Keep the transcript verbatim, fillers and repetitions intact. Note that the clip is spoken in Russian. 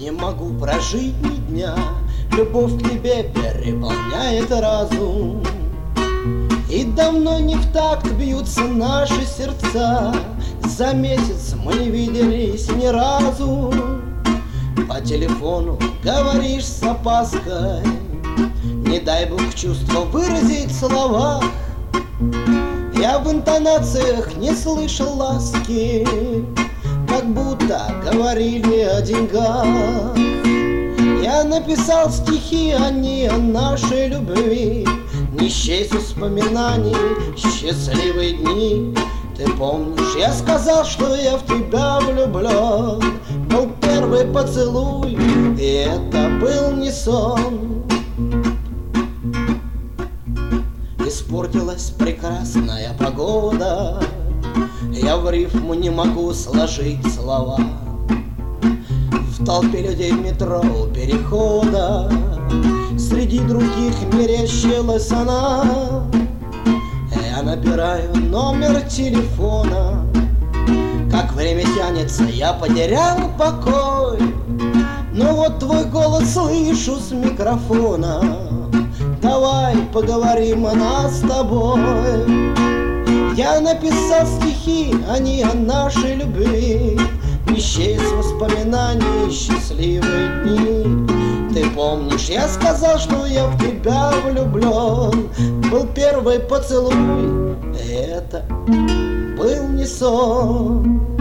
Не могу прожить ни дня, любовь к тебе переполняет разум. И давно не в такт бьются наши сердца, за месяц мы не виделись ни разу. По телефону говоришь с опаской, не дай Бог чувства выразить в словах. Я в интонациях не слышал ласки, как будто говорили о деньгах. Я написал стихи, они о нашей любви, не счесть воспоминаний, счастливые дни. Ты помнишь, я сказал, что я в тебя влюблен. Был первый поцелуй, и это был не сон. Испортилась прекрасная погода, я в рифму не могу сложить слова. В толпе людей в метро у перехода среди других мерещилась она. Я набираю номер телефона, как время тянется, я потерял покой. Но вот твой голос слышу с микрофона, давай поговорим о нас с тобой. Я написал стихи, они о нашей любви, не счесть воспоминаний, счастливые дни. Ты помнишь, я сказал, что я в тебя влюблен. Был первый поцелуй, и это был не сон.